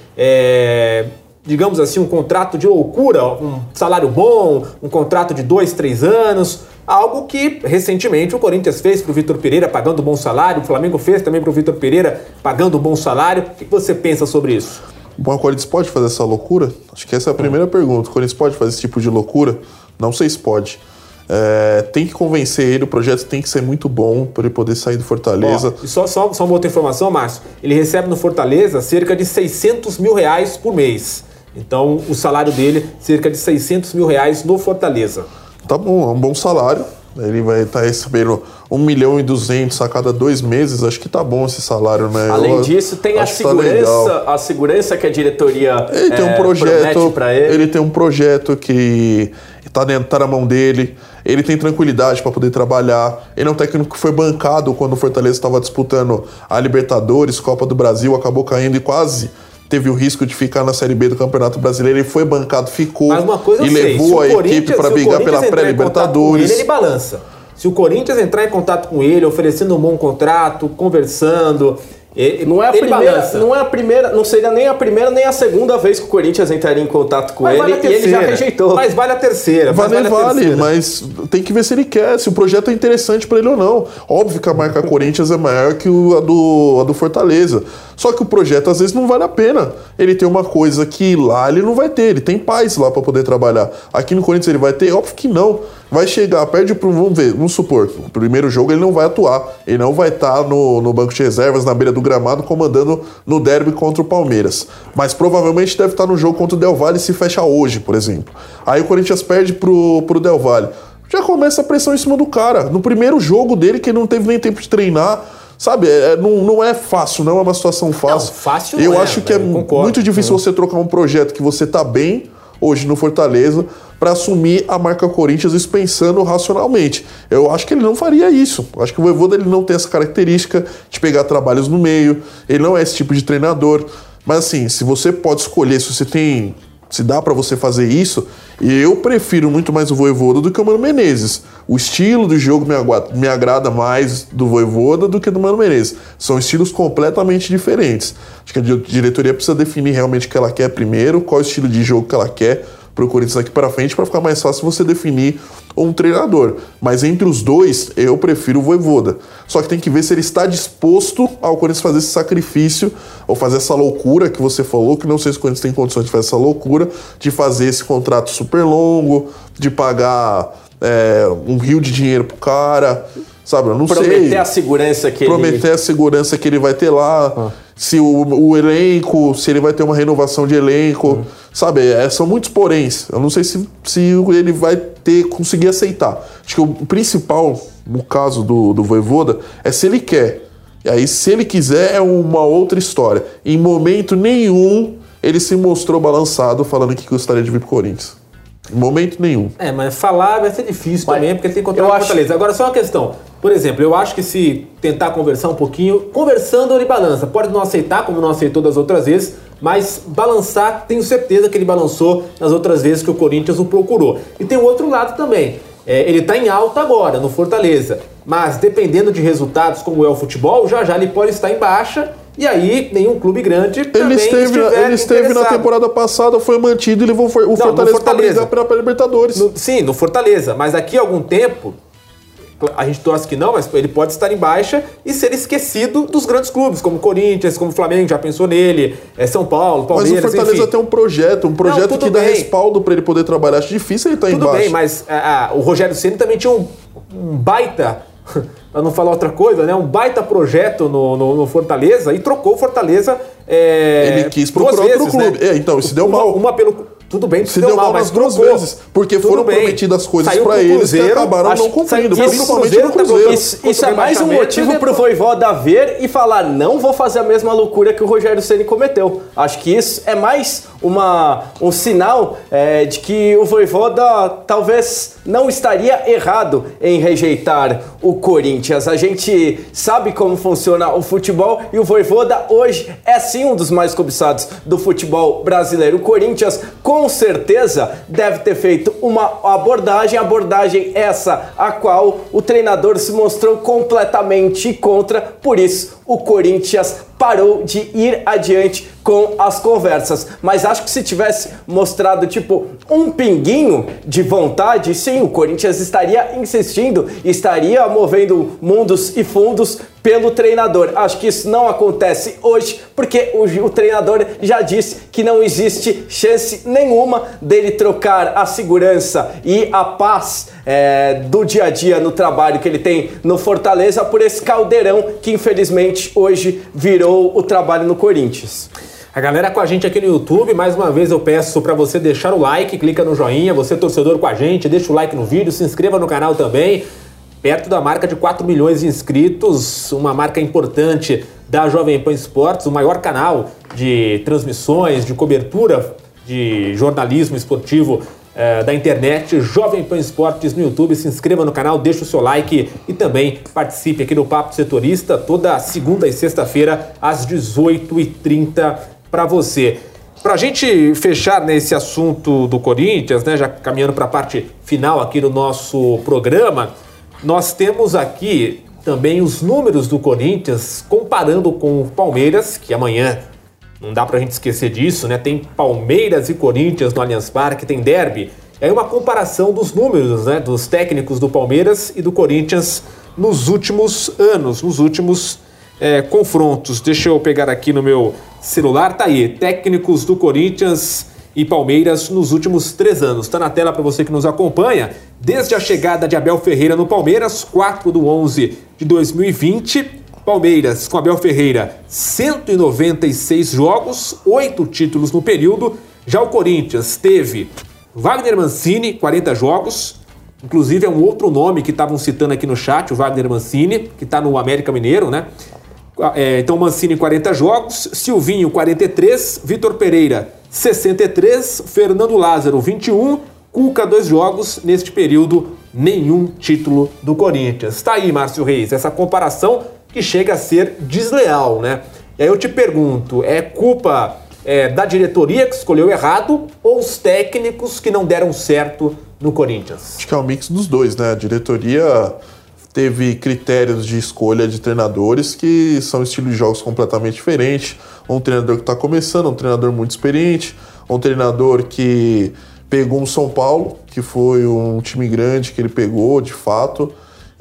é, digamos assim, um contrato de loucura, um salário bom, um contrato de dois, três anos, algo que recentemente o Corinthians fez para o Vitor Pereira pagando um bom salário, o Flamengo fez também para o Vitor Pereira pagando um bom salário. O que você pensa sobre isso? Bom, o Corinthians pode fazer essa loucura? Acho que essa é a primeira hum. pergunta. O Corinthians pode fazer esse tipo de loucura? Não sei se pode. É, tem que convencer ele, o projeto tem que ser muito bom para ele poder sair do Fortaleza. Ó, e só, só, só uma outra informação, Márcio. Ele recebe no Fortaleza cerca de seiscentos mil reais por mês. Então, o salário dele, cerca de seiscentos mil reais no Fortaleza. Tá bom, é um bom salário. Ele vai estar tá recebendo um milhão e duzentos a cada dois meses. Acho que tá bom esse salário, né? Além Eu disso, tem a segurança, tá a segurança que a diretoria ele tem um é, projeto para ele. Ele tem um projeto que tá, dentro, tá na mão dele. Ele tem tranquilidade para poder trabalhar. Ele é um técnico que foi bancado quando o Fortaleza estava disputando a Libertadores, Copa do Brasil, acabou caindo e quase teve o risco de ficar na Série B do Campeonato Brasileiro. Ele foi bancado, ficou Mas uma coisa e eu sei, levou a equipe para brigar pela pré-Libertadores. Ele, ele balança. Se o Corinthians entrar em contato com ele, oferecendo um bom contrato, conversando, Ele, não, é a ele primeira, balança. não é a primeira, não seria nem a primeira nem a segunda vez que o Corinthians entraria em contato com Mas ele vale a e ele já terceira. rejeitou. Mas vale a terceira. Vale, mas vale, a vale, terceira. mas tem que ver se ele quer, se o projeto é interessante pra ele ou não. Óbvio que a marca Corinthians é maior que o, a, do, a do Fortaleza. Só que o projeto às vezes não vale a pena. Ele tem uma coisa que lá ele não vai ter, ele tem paz lá pra poder trabalhar. Aqui no Corinthians ele vai ter? Óbvio que não. Vai chegar, perde pro, vamos ver, vamos supor, o primeiro jogo ele não vai atuar, ele não vai estar no, no banco de reservas, na beira do gramado, comandando no derby contra o Palmeiras. Mas provavelmente deve estar no jogo contra o Del Valle se fecha hoje, por exemplo. Aí o Corinthians perde pro, pro Del Valle. Já começa a pressão em cima do cara. No primeiro jogo dele, que ele não teve nem tempo de treinar. Sabe, é, não, não é fácil, não é uma situação fácil. Não, fácil Eu não é, acho que é eu concordo. muito difícil você trocar um projeto que você tá bem hoje no Fortaleza para assumir a marca Corinthians, isso pensando racionalmente. Eu acho que ele não faria isso. Eu acho que o Vojvoda ele não tem essa característica de pegar trabalhos no meio, ele não é esse tipo de treinador. Mas assim, se você pode escolher, se você tem, se dá para você fazer isso, eu prefiro muito mais o Vojvoda do que o Mano Menezes. O estilo do jogo me, agu- me agrada mais do Vojvoda do que do Mano Menezes. São estilos completamente diferentes. Acho que a diretoria precisa definir realmente o que ela quer primeiro, qual é o estilo de jogo que ela quer para o Corinthians daqui para frente, para ficar mais fácil você definir um treinador. Mas entre os dois, eu prefiro o Vojvoda. Só que tem que ver se ele está disposto ao Corinthians fazer esse sacrifício, ou fazer essa loucura que você falou, que não sei se o Corinthians tem condições de fazer essa loucura, de fazer esse contrato super longo, de pagar é, um rio de dinheiro pro cara, sabe? Eu não Prometer sei. Prometer a segurança que Prometer ele... a segurança que ele vai ter lá, ah. se o, o elenco, se ele vai ter uma renovação de elenco, uhum. sabe? É, são muitos poréns. Eu não sei se, se ele vai ter, conseguir aceitar. Acho que o principal, no caso do, do Vojvoda, é se ele quer. E aí, se ele quiser, é uma outra história. Em momento nenhum, ele se mostrou balançado falando que gostaria de vir pro Corinthians. Em momento nenhum. É, mas falar vai ser difícil mas também, porque ele tem contrato com o Fortaleza. Agora, só uma questão. Por exemplo, eu acho que se tentar conversar um pouquinho, conversando ele balança. Pode não aceitar, como não aceitou das outras vezes, mas balançar, tenho certeza que ele balançou nas outras vezes que o Corinthians o procurou. E tem o outro lado também. É, ele está em alta agora, no Fortaleza. Mas dependendo de resultados, como é o futebol, já já ele pode estar em baixa. E aí, nenhum clube grande também ele esteve, estiver ele esteve na temporada passada, foi mantido e levou o não, Fortaleza, Fortaleza. para brigar pela, pela Libertadores. No, sim, no Fortaleza. Mas daqui a algum tempo, a gente torce que não, mas ele pode estar em baixa e ser esquecido dos grandes clubes, como Corinthians, como Flamengo, já pensou nele, é São Paulo, Palmeiras, mas o Fortaleza enfim. tem um projeto, um projeto não, que dá bem. respaldo para ele poder trabalhar. Acho difícil ele estar tá em baixa. Tudo bem, mas ah, o Rogério Ceni também tinha um, um baita... para não falar outra coisa, né? Um baita projeto no, no, no Fortaleza e trocou o Fortaleza. É, ele quis procurar outro clube. Né? É, então, se deu uma, mal. Uma pelo, tudo bem, se, se deu, deu mal, mal mas duas trocou. vezes. Porque tudo foram bem. prometidas coisas para eles que acabaram não cumprindo. Principalmente no Cruzeiro. Isso, isso é mais um motivo pro Vojvoda ver e falar: não vou fazer a mesma loucura que o Rogério Ceni cometeu. Acho que isso é mais uma, um sinal é, de que o Vojvoda talvez não estaria errado em rejeitar o Corinthians. A gente sabe como funciona o futebol e o Vojvoda hoje é sim um dos mais cobiçados do futebol brasileiro. O Corinthians com certeza deve ter feito uma abordagem, abordagem essa a qual o treinador se mostrou completamente contra, por isso o Corinthians parou de ir adiante com as conversas. Mas acho que se tivesse mostrado, tipo, um pinguinho de vontade, sim, o Corinthians estaria insistindo, estaria movendo mundos e fundos pelo treinador. Acho que isso não acontece hoje, porque o, o treinador já disse que não existe chance nenhuma dele trocar a segurança e a paz é, do dia a dia no trabalho que ele tem no Fortaleza por esse caldeirão que infelizmente hoje virou o trabalho no Corinthians. A galera com a gente aqui no YouTube, mais uma vez eu peço para você deixar o like, clica no joinha, você torcedor com a gente, deixa o like no vídeo, se inscreva no canal também, perto da marca de quatro milhões de inscritos, uma marca importante da Jovem Pan Esportes, o maior canal de transmissões, de cobertura de jornalismo esportivo é, da internet, Jovem Pan Esportes no YouTube. Se inscreva no canal, deixa o seu like e também participe aqui do Papo Setorista toda segunda e sexta-feira às dezoito e trinta para você. Para a gente fechar nesse assunto do Corinthians, né, já caminhando para a parte final aqui do nosso programa, nós temos aqui também os números do Corinthians, comparando com o Palmeiras, que amanhã não dá pra gente esquecer disso, né? Tem Palmeiras e Corinthians no Allianz Parque, tem derby. É uma comparação dos números, né, dos técnicos do Palmeiras e do Corinthians nos últimos anos, nos últimos é, confrontos. Deixa eu pegar aqui no meu celular, tá aí, técnicos do Corinthians e Palmeiras nos últimos três anos. Tá na tela para você que nos acompanha. Desde a chegada de Abel Ferreira no Palmeiras, quatro do onze de dois mil e vinte, Palmeiras com Abel Ferreira, cento e noventa e seis jogos, oito títulos no período. Já o Corinthians teve Wagner Mancini, quarenta jogos, inclusive é um outro nome que estavam citando aqui no chat, o Wagner Mancini, que está no América Mineiro, né? É, então Mancini, quarenta jogos, Silvinho, quarenta e três, Vitor Pereira, sessenta e três, Fernando Lázaro, vinte e um, Cuca, dois jogos, neste período, nenhum título do Corinthians. Está aí, Márcio Reis, essa comparação que chega a ser desleal, né? E aí eu te pergunto, é culpa... É, da diretoria que escolheu errado ou os técnicos que não deram certo no Corinthians? Acho que é um mix dos dois, né? A diretoria teve critérios de escolha de treinadores que são estilos de jogos completamente diferentes. Um treinador que está começando, um treinador muito experiente, um treinador que pegou um São Paulo, que foi um time grande que ele pegou, de fato,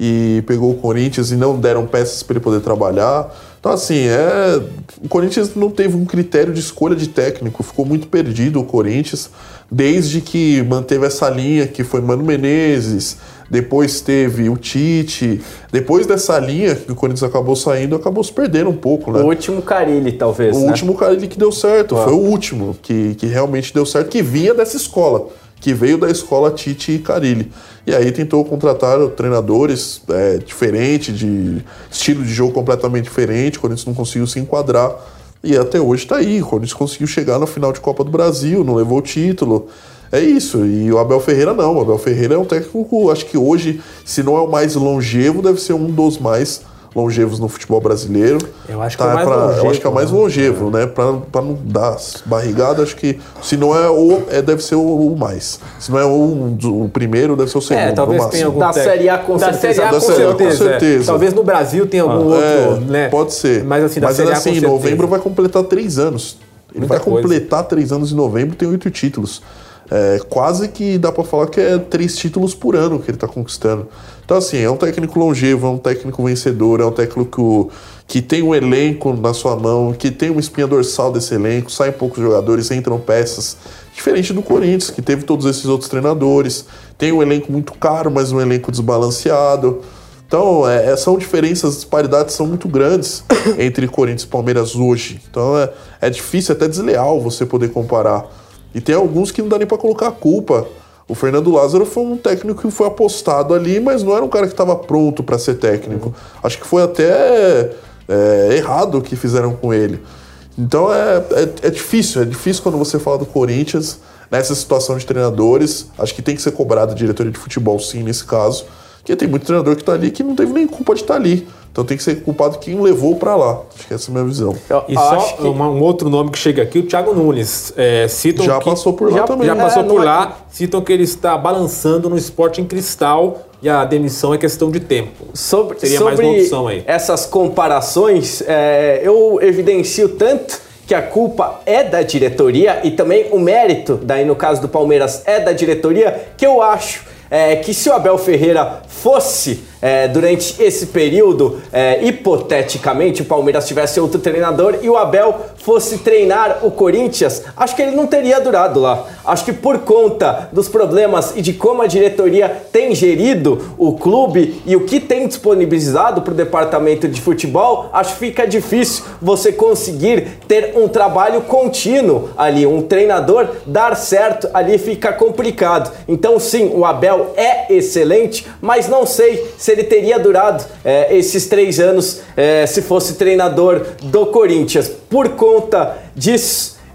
e pegou o Corinthians e não deram peças para ele poder trabalhar. Então, assim, é... o Corinthians não teve um critério de escolha de técnico, ficou muito perdido o Corinthians, desde que manteve essa linha, que foi Mano Menezes, depois teve o Tite, depois dessa linha que o Corinthians acabou saindo, acabou se perdendo um pouco, né? O último Carille, talvez, O né? último Carille que deu certo, Ah. foi o último que, que realmente deu certo, que vinha dessa escola, que veio da escola Tite e Carille. E aí tentou contratar treinadores é, diferentes, de estilo de jogo completamente diferente, o Corinthians não conseguiu se enquadrar. E até hoje tá aí, o Corinthians conseguiu chegar na final de Copa do Brasil, não levou o título. É isso, e o Abel Ferreira não, o Abel Ferreira é um técnico, acho que hoje, se não é o mais longevo, deve ser um dos mais longevos no futebol brasileiro. Eu acho que Tá, é o mais pra- longevo, Eu acho que é o mais né? longevo, né? Pra, pra não dar barrigada, acho que se não é o, é, deve ser o, o mais. Se não é o, o primeiro, deve ser o segundo. É, talvez no tenha máximo. algum Da técnico. Série A, com da certeza. Série A, Da com Série A, com certeza. é. certeza. Talvez no Brasil tenha algum É, outro, né? Pode ser. Mas assim, da Mas Série A, assim, com em certeza. novembro vai completar três anos. Ele Muita vai coisa. completar três anos em novembro, tem oito títulos. É, quase que dá pra falar que é três títulos por ano que ele tá conquistando. Então, assim, é um técnico longevo, é um técnico vencedor, é um técnico que tem um elenco na sua mão, que tem uma espinha dorsal desse elenco, saem poucos jogadores, entram peças. Diferente do Corinthians, que teve todos esses outros treinadores, tem um elenco muito caro, mas um elenco desbalanceado. Então, é, são diferenças, as disparidades são muito grandes entre Corinthians e Palmeiras hoje. Então, é, é difícil, até desleal você poder comparar. E tem alguns que não dá nem pra colocar a culpa. O Fernando Lázaro foi um técnico que foi apostado ali, mas não era um cara que estava pronto para ser técnico. Acho que foi até é, errado o que fizeram com ele. Então é, é, é difícil, é difícil quando você fala do Corinthians, nessa situação de treinadores. Acho que tem que ser cobrado a diretoria de futebol, sim, nesse caso. Porque tem muito treinador que tá ali que não teve nem culpa de estar ali. Então tem que ser culpado quem levou para lá. Acho que essa é a minha visão. Eu E acho só que- uma- um outro nome que chega aqui, o Thiago Nunes. É, citam Já que- passou por lá já, também. Já passou É, por não é- lá, citam que ele está balançando no Sporting Cristal e a demissão é questão de tempo. Sobre, Seria mais sobre uma opção aí. essas comparações, é, eu evidencio tanto que a culpa é da diretoria e também o mérito, daí no caso do Palmeiras, é da diretoria, que eu acho é, que se o Abel Ferreira fosse, é, durante esse período, é, hipoteticamente, o Palmeiras tivesse outro treinador e o Abel fosse treinar o Corinthians, acho que ele não teria durado lá. Acho que por conta dos problemas e de como a diretoria tem gerido o clube e o que tem disponibilizado para o departamento de futebol, acho que fica difícil você conseguir ter um trabalho contínuo ali, um treinador dar certo ali fica complicado. Então sim, o Abel é excelente, mas não sei se ele teria durado é, esses três anos é, se fosse treinador do Corinthians. Por conta disso,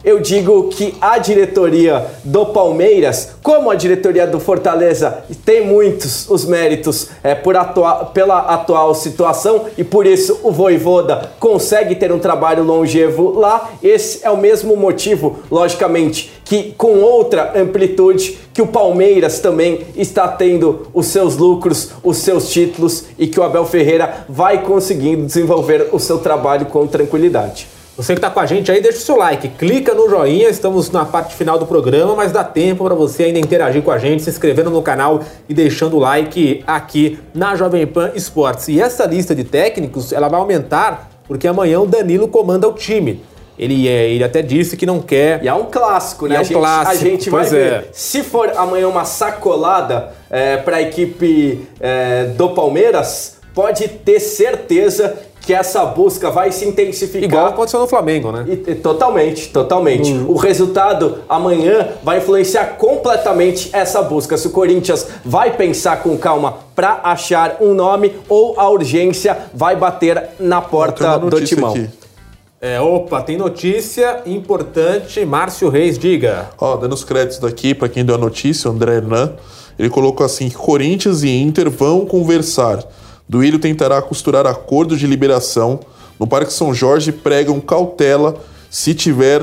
eu digo que a diretoria do Palmeiras, como a diretoria do Fortaleza, tem muitos os méritos é, por atua- pela atual situação e por isso o Vojvoda consegue ter um trabalho longevo lá. Esse é o mesmo motivo, logicamente, que com outra amplitude que o Palmeiras também está tendo os seus lucros, os seus títulos e que o Abel Ferreira vai conseguindo desenvolver o seu trabalho com tranquilidade. Você que está com a gente aí, deixa o seu like, clica no joinha, estamos na parte final do programa, mas dá tempo para você ainda interagir com a gente, se inscrevendo no canal e deixando o like aqui na Jovem Pan Esportes. E essa lista de técnicos, ela vai aumentar porque amanhã o Danilo comanda o time. Ele, é, ele até disse que não quer... E é um clássico, né? E é um a gente, clássico, a gente vai pois ver. é. Se for amanhã uma sacolada é, para a equipe é, do Palmeiras, pode ter certeza que essa busca vai se intensificar. Igual aconteceu no Flamengo, né? E, e, totalmente, totalmente. Uhum. O resultado amanhã vai influenciar completamente essa busca. Se o Corinthians vai pensar com calma para achar um nome ou a urgência vai bater na porta do Timão. Aqui. É, opa, tem notícia importante. Márcio Reis, diga. Ó, dando os créditos daqui para quem deu a notícia, o André Hernan, ele colocou assim que Corinthians e Inter vão conversar. Duílio tentará costurar acordo de liberação. No Parque São Jorge pregam cautela. Se tiver,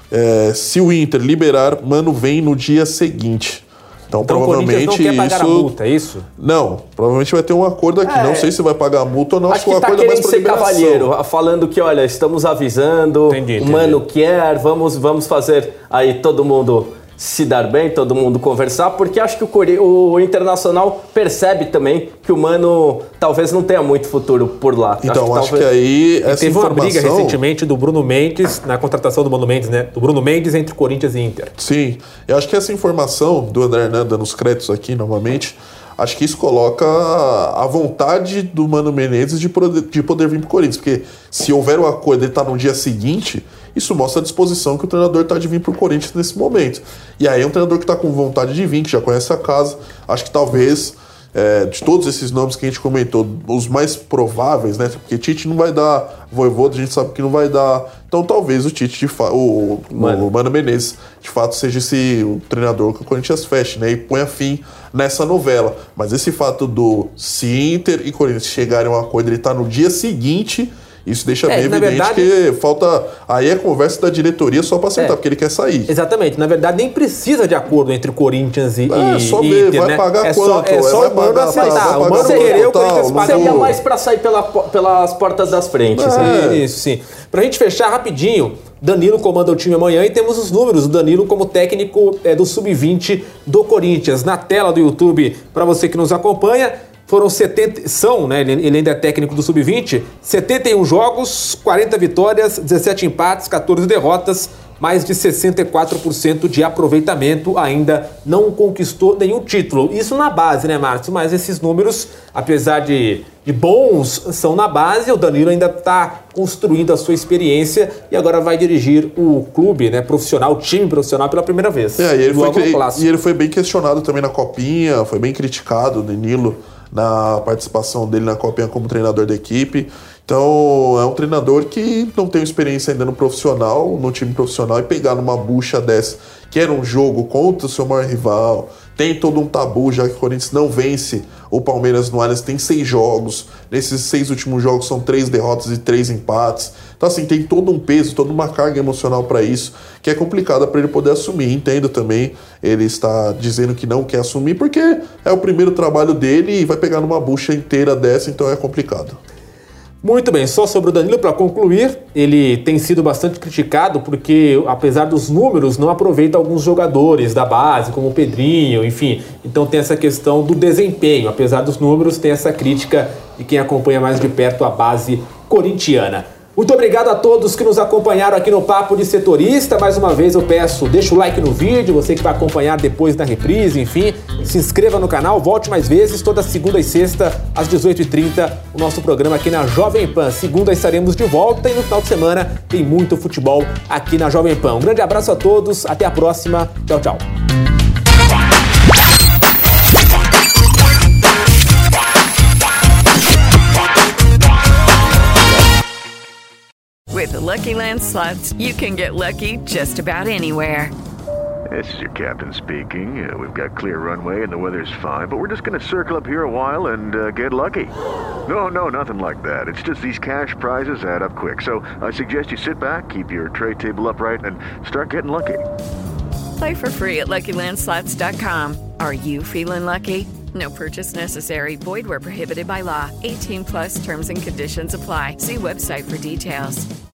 é, se o Inter liberar, Mano vem no dia seguinte. Então, então provavelmente não quer pagar isso... a multa, é isso? Não, provavelmente vai ter um acordo aqui. É, não sei se vai pagar a multa ou não. Acho que tá querendo ser cavalheiro, falando que, olha, estamos avisando, entendi, entendi. O Mano quer, vamos, vamos fazer aí todo mundo se dar bem, todo mundo conversar, porque acho que o, o Internacional percebe também que o Mano talvez não tenha muito futuro por lá. Então, acho que, acho talvez... que aí essa teve informação... uma briga recentemente do Bruno Mendes, na contratação do Bruno Mendes, né? Do Bruno Mendes entre Corinthians e Inter. Sim, eu acho que essa informação do André Hernan, dando os créditos aqui novamente, acho que isso coloca a vontade do Mano Menezes de poder, de poder vir para o Corinthians, porque se houver um acordo e ele estar no dia seguinte, isso mostra a disposição que o treinador está de vir para o Corinthians nesse momento. E aí é um treinador que está com vontade de vir, que já conhece a casa. Acho que talvez, é, de todos esses nomes que a gente comentou, os mais prováveis, né? Porque Tite não vai dar, Vojvoda a gente sabe que não vai dar. Então talvez o Tite, de fa- o, Mano. o Mano Menezes, de fato seja esse o treinador que o Corinthians feche, né? E ponha fim nessa novela. Mas esse fato do se Inter e Corinthians chegarem a um acordo, ele está no dia seguinte... Isso deixa é, bem evidente verdade, que falta... Aí é conversa da diretoria só para acertar, é, porque ele quer sair. Exatamente. Na verdade, nem precisa de acordo entre Corinthians e, é, e só ver, Inter, vai né? pagar é quanto? Só, é só vai o Mano pagar, aceitar. Vai o Mano querer, o Corinthians paga. Seria mais para sair pela, pelas portas das frentes. É. Né? Isso, sim. Pra gente fechar rapidinho, Danilo comanda o time amanhã e temos os números do Danilo como técnico é, do sub vinte do Corinthians. Na tela do YouTube, para você que nos acompanha... Foram setenta, são, né, ele ainda é técnico do sub vinte, setenta e um jogos, quarenta vitórias, dezessete empates, catorze derrotas, mais de sessenta e quatro por cento de aproveitamento, ainda não conquistou nenhum título. Isso na base, né, Márcio? Mas esses números, apesar de, de bons, são na base. O Danilo ainda está construindo a sua experiência e agora vai dirigir o clube, né, profissional, o time profissional pela primeira vez. É, e ele, foi, e ele foi bem questionado também na Copinha, foi bem criticado, o Danilo, na participação dele na Copinha como treinador da equipe. Então é um treinador que não tem experiência ainda no profissional, no time profissional, e pegar numa bucha dessa, que era um jogo contra o seu maior rival, tem todo um tabu, já que o Corinthians não vence o Palmeiras no Allianz, tem seis jogos, nesses seis últimos jogos são três derrotas e três empates. Então assim, tem todo um peso, toda uma carga emocional para isso, que é complicada para ele poder assumir. Entendo também, ele está dizendo que não quer assumir, porque é o primeiro trabalho dele e vai pegar numa bucha inteira dessa, então é complicado. Muito bem, só sobre o Danilo para concluir, ele tem sido bastante criticado porque, apesar dos números, não aproveita alguns jogadores da base, como o Pedrinho, enfim. Então tem essa questão do desempenho, apesar dos números, tem essa crítica de quem acompanha mais de perto a base corintiana. Muito obrigado a todos que nos acompanharam aqui no Papo de Setorista. Mais uma vez eu peço, deixa o like no vídeo, você que vai acompanhar depois na reprise, enfim. Se inscreva no canal, volte mais vezes, toda segunda e sexta, às dezoito e trinta, o nosso programa aqui na Jovem Pan. Segunda estaremos de volta e no final de semana tem muito futebol aqui na Jovem Pan. Um grande abraço a todos, até a próxima, tchau, tchau. With the Lucky Land Slots, you can get lucky just about anywhere. This is your captain speaking. Uh, we've got clear runway and the weather's fine, but we're just going to circle up here a while and uh, get lucky. No, no, nothing like that. It's just these cash prizes add up quick. So I suggest you sit back, keep your tray table upright, and start getting lucky. Play for free at Lucky Land Slots dot com. Are you feeling lucky? No purchase necessary. Void where prohibited by law. eighteen plus terms and conditions apply. See website for details.